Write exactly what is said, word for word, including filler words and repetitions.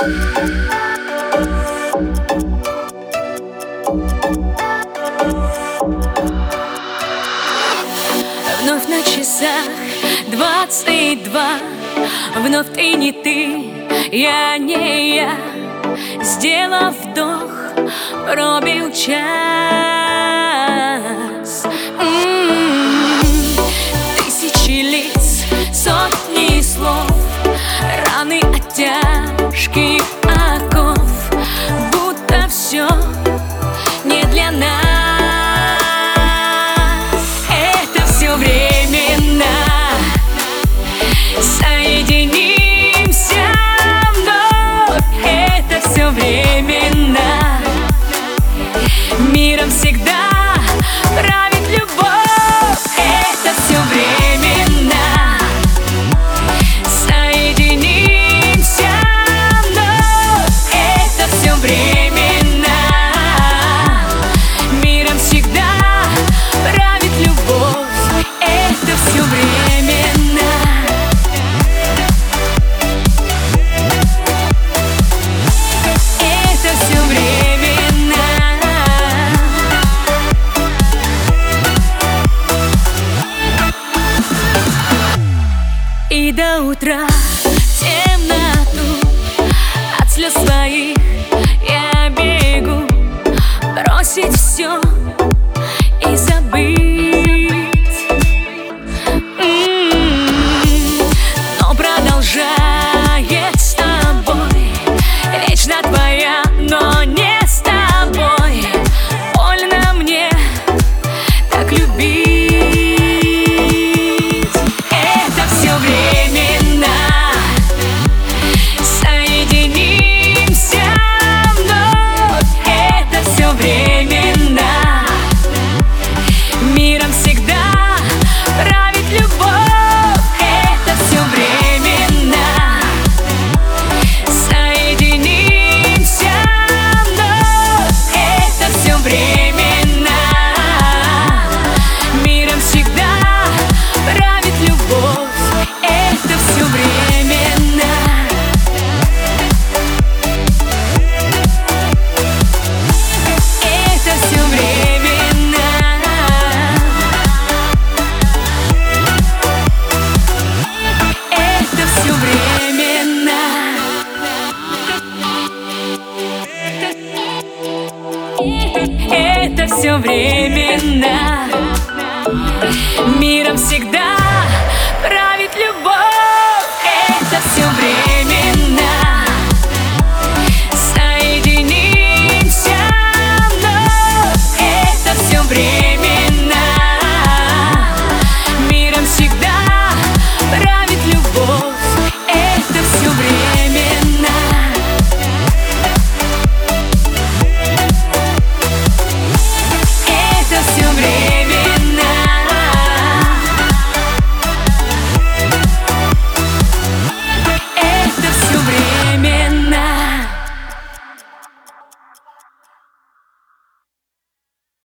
Вновь на часах двадцать два. Вновь ты не ты, я не я. Сделав вдох, пробил час. М-м-м. Тысячи лиц, сотни слов, раны от тяжких оков, будто все не для нас. Это все временно. Соединимся вновь. Это все временно. Миром всегда правит любовь. Это все временно. Соединимся вновь. Это все временно. Миром всегда правит любовь. Это все временно. Это все временно. И до утра в темноту от слез своих я бегу, бросить все и забыть. М-м-м. Но продолжает с тобой, вечно твоя, но не с тобой. Больно мне так любить. Это все временно. Соединимся вновь. Это все временно. Миром всегда правит любовь. Это все временно. Соединимся вновь. Это все временно. Миром всегда правит любовь. Это все временно. Это все временно. Это все временно. Это все временно. Миром всегда